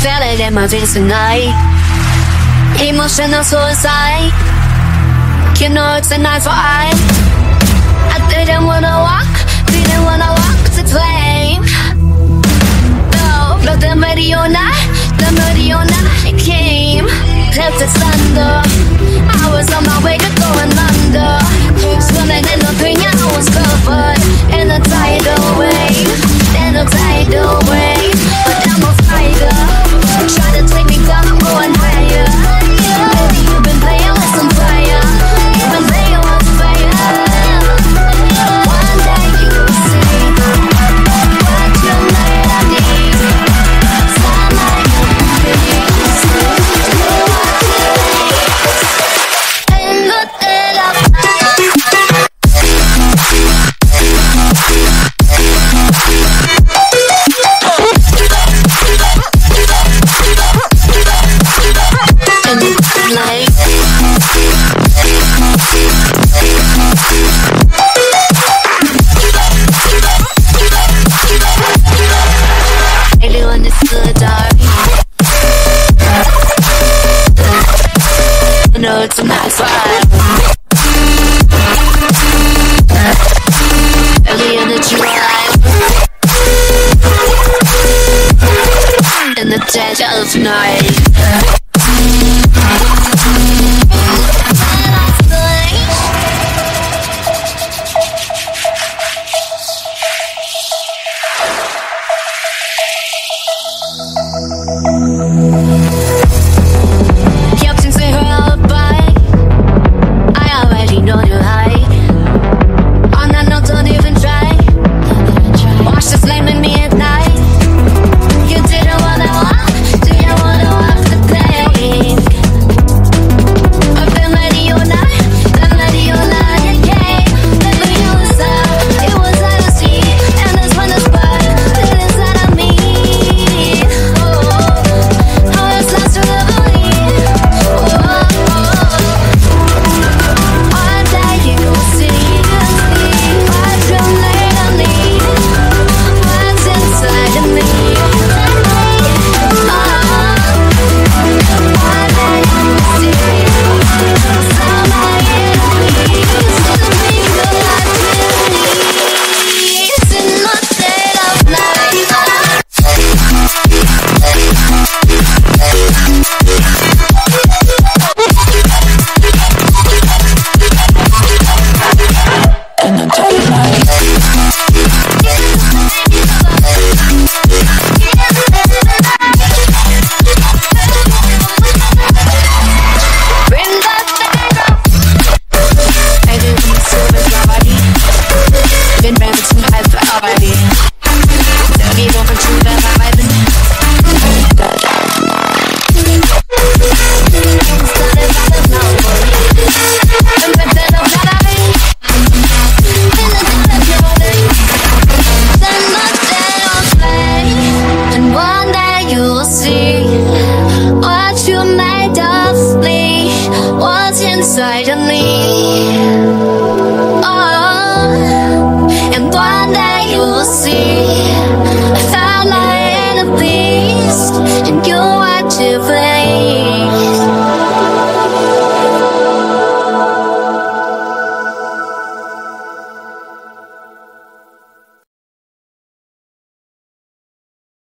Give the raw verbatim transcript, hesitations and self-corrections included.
Feel it in my veins tonight. Emotional suicide. You know it's a night for I. I didn't wanna walk, didn't wanna walk the flame. No, but the Mariona, the Mariona came. Left the thunder. I was on my way to going under. Swimming in the green, I was covered in a tidal wave, in a tidal wave. But I'm a fighter, try to take me down, I'm going higher. Baby, you've been playing with some fire. You've been playing with fire. One day you'll see what you made of me. Sunlight in the dead of night. It's a nice vibe. Early in the drive, in the dead of night. Inside of me.